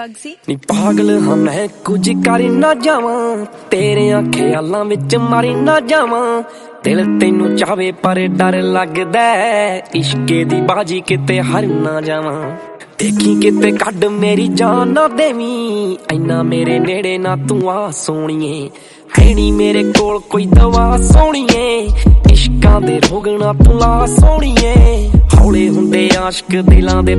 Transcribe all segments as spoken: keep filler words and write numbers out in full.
Bugsy ਨੀ ਪਾਗਲ ਹਾਂ ਮੈਂ ਕੁਝ ਕਰ ਨਾ ਜਾਵਾਂ, ਤੇਰਿਆਂ ਖਿਆਲਾਂ ਵਿੱਚ ਮਰ ਨਾ ਜਾਵਾਂ। ਦਿਲ ਤੈਨੂੰ ਚਾਵੇ ਪਰ ਡਰ ਲੱਗਦਾ, ਇਸ਼ਕੇ ਦੀ ਬਾਜੀ ਕਿਤੇ ਹਾਰ ਨਾ ਜਾਵਾਂ। ਦੇਖੀ ਕਿਤੇ ਕੱਢ ਮੇਰੀ ਜਾਨ ਨਾ ਦੇਵੀਂ, ਇੰਨਾ ਮੇਰੇ ਨੇੜੇ ਨਾ ਤੂੰ ਆ ਸੋਹਣੀਏ। ਹੈ ਨੀ ਮੇਰੇ ਕੋਲ ਕੋਈ ਦਵਾ ਸੋਹਣੀਏ, ਇਸ਼ਕਾਂ ਦੇ ਰੋਗ ਨਾ ਤੂੰ ਲਾ ਸੋਹਣੀਏ। ਹੌਲੇ ਹੁੰਦੇ ਆਸ਼ਕ ਦਿਲਾਂ ਦੇ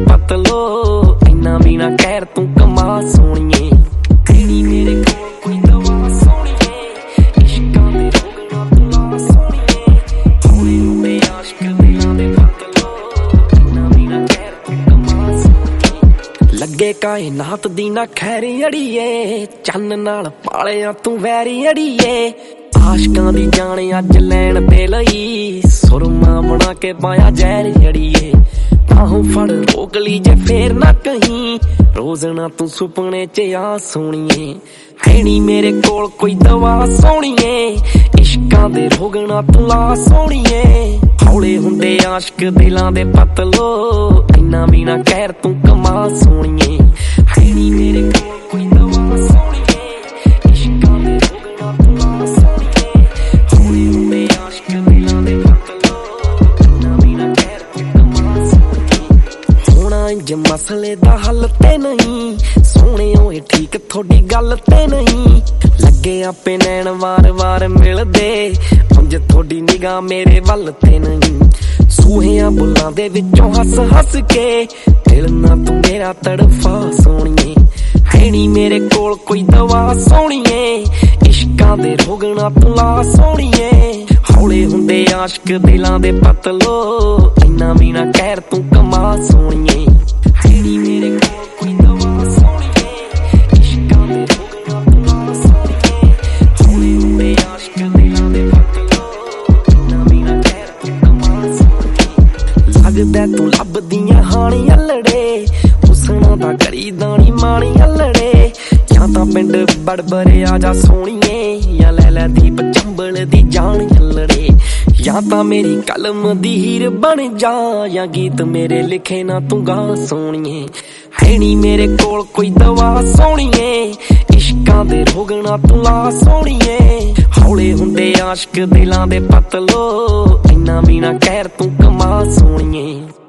ਪਤਲੋ, ਇੰਨਾ ਵੀ ਨਾ ਕਹਿਰ ਤੂੰ ਕਮਾ ਸੋਹਣੀਏ। ਹੈ ਨੀ ਮੇਰੇ ਕੋਲ ਕੋਈ ਦਵਾ ਸੋਹਣੀਏ, ਇਸ਼ਕਾਂ ਦੇ ਰੋਗ ਨਾ ਤੂੰ ਲਾ ਸੋਹਣੀਏ। ਹੌਲੇ ਹੁੰਦੇ ਆਸ਼ਕ ਦਿਲਾਂ ਦੇ ਪਤਲੋ, ਇੰਨਾ ਵੀ ਨਾ ਕਹਿਰ ਤੂੰ ਕਮਾ ਸੋਹਣੀਏ। ਲੱਗੇ ਕਾਇਨਾਤ ਦੀ ਨਾ ਖੈਰ ਅੜੀਏ, ਚੰਨ ਨਾਲ ਪਾਲਿਆ ਤੂੰ ਵੈਰੀ ਅੜੀਏ। ਆਸ਼ਕਾਂ ਦੀ ਜਾਣ ਅੱਜ ਲੈਣ ਦੇ ਲਈ, ਸੁਰਮਾ ਬਣਾ ਕੇ ਪਾਇਆ ਜ਼ਹਿਰ ਅੜੀਏ। ਬਾਹੋਂ ਫੜ ਰੋਕ ਲਈ ਜੇ ਫੇਰ ਨਾ ਕਹੀਂ, ਰੋਜ਼ ਨਾ ਤੂੰ ਸੁਪਨੇ ਚ ਆ ਸੋਹਣੀਏ। ਹੈ ਨੀ ਮੇਰੇ ਕੋਲ ਕੋਈ ਦਵਾ ਸੋਹਣੀਏ, ਇਸ਼ਕਾਂ ਦੇ ਰੋਗ ਨਾ ਤੂੰ ਲਾ ਸੋਹਣੀਏ। ਹੌਲੇ ਹੁੰਦੇ ਆਸ਼ਕ ਦਿਲਾਂ ਦੇ ਪਤਲੋ, ਇੰਨਾ ਵੀ ਨਾ ਕਹਿਰ ਤੂੰ ਕਮਾ ਸੋਹਣੀਏ। ਹੈ ਨੀ ਮੇਰੇ ਕੋਲ ਕੋਈ ਦਵਾ ਸੋਹਣੀਏ, ਇਸ਼ਕਾਂ ਦੇ ਰੋਗ ਨਾ ਤੂੰ ਲਾ ਸੋਹਣੀਏ। ਹੌਲੇ ਹੁੰਦੇ ਆਸ਼ਕ ਦਿਲਾਂ ਦੇ ਪਤਲੋ, ਇੰਨਾ ਵੀ ਨਾ ਕਹਿਰ ਤੂੰ ਕਮਾ ਸੋਹਣੀਏ। ਹੋਣਾ ਇੰਜ ਮਸਲੇ ਦਾ ਹੱਲ ਤੇ ਨਹੀਂ, ਸੋਹਣੇ ਓਏ ਠੀਕ ਥੋਡੀ ਗੱਲ ਤੇ ਨਹੀਂ। ਲੱਗੇ ਆਪੇ ਨੈਣ ਵਾਰ ਵਾਰ ਮਿਲਦੇ, ਉਂਝ ਥੋਡੀ ਨਿਗਾਹ ਮੇਰੇ ਵੱਲ ਤੇ ਨਹੀਂ। ਸੂਹਿਆਂ ਬੁੱਲਾਂ ਦੇ ਵਿੱਚੋਂ ਹੱਸ ਹੱਸ ਕੇ, ਦਿਲ ਨਾ ਤੂੰ ਮੇਰਾ ਤੜਫਾ ਸੋਹਣੀਏ। ਹੈ ਨੀ ਮੇਰੇ ਕੋਲ ਕੋਈ ਦਵਾ ਸੋਹਣੀਏ, ਇਸ਼ਕਾਂ ਦੇ ਰੋਗ ਨਾ ਤੂੰ ਲਾ ਸੋਹਣੀਏ। ਹੌਲੇ ਹੁੰਦੇ ਆਸ਼ਕ ਦਿਲਾਂ ਦੇ ਪਤਲੋ, ਇੰਨਾ ਵੀ ਨਾ ਕਹਿਰ ਤੂੰ ਕਮਾ ਸੋਹਣੀਏ। ਹੈ ਨੀ ਮੇਰੇ ਕੋਲ ਕੋਈ ਦਵਾ ਸੋਹਣੀਏ, ਇਸ਼ਕਾਂ ਦੇ ਰੋਗ ਨਾ ਤੂੰ ਲਾ ਸੋਹਣੀਏ। ਹੌਲੇ ਹੁੰਦੇ ਆਸ਼ਕ ਦਿਲਾਂ ਦੇ ਪਤਲੋ, ਇੰਨਾ ਵੀ ਨਾ ਕਹਿਰ ਤੂੰ ਕਮਾ ਸੋਹਣੀਏ। ਲੱਗਦਾ ਤੂੰ ਲੱਭਦੀਆਂ ਹਾਣੀ ਅਲੜੇ, ਹੁਸਨਾਂ ਦਾ ਕਰੀ ਦਾਣੀ ਮਾਣੀ ਅਲੜੇ। ਜਾਂ ਤਾਂ ਪਿੰਡ ਬੜਬਰੇ ਆ ਜਾ ਸੋਹਣੀਏ, ਜਾਂ ਲੈ ਲੈ ਦੀਪ ਚੰਬਲ ਦੀ ਜਾਣ ਅਲੜੇ। ਜਾਂ ਤਾਂ ਮੇਰੀ ਕਲਮ ਦੀ ਹੀਰ ਬਣ ਜਾ, ਜਾਂ ਗੀਤ ਮੇਰੇ ਲਿਖੇ ਨਾ ਤੂੰ ਗਾ ਸੋਹਣੀਏ। ਹੈ ਨੀ ਮੇਰੇ ਕੋਲ ਕੋਈ ਦਵਾ ਸੋਹਣੀਏ, ਇਸ਼ਕਾਂ ਦੇ ਰੋਗ ਨਾ ਤੂੰ ਲਾ ਸੋਹਣੀਏ। ਹੌਲੇ ਹੁੰਦੇ ਆਸ਼ਕ ਦਿਲਾਂ ਦੇ ਪਤਲੋ, ਇੰਨਾ ਵੀ ਨਾ ਕਹਿਰ ਤੂੰ ਕਮਾ ਸੋਹਣੀਏ।